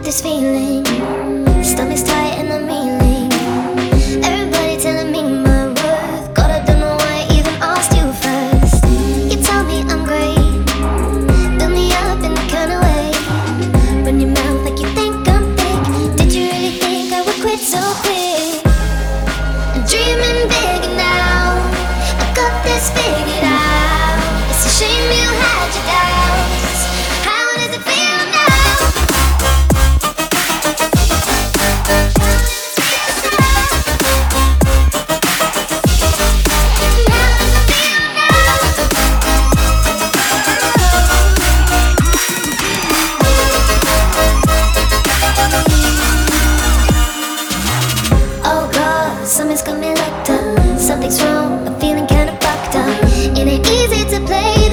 this feeling. Stomach's tight and I'm healing. Everybody telling me my worth. God, I don't know why I even asked you first. You tell me I'm great, build me up in that kind of way. Run your mouth like you think I'm fake. Did you really think I would quit so quick? I'm dreaming big now, I got this figured out. It's a shame you had your doubts. How does it feel now? Oh God, something's got me locked up. Something's wrong, I'm feeling kinda fucked up. It ain't easy to play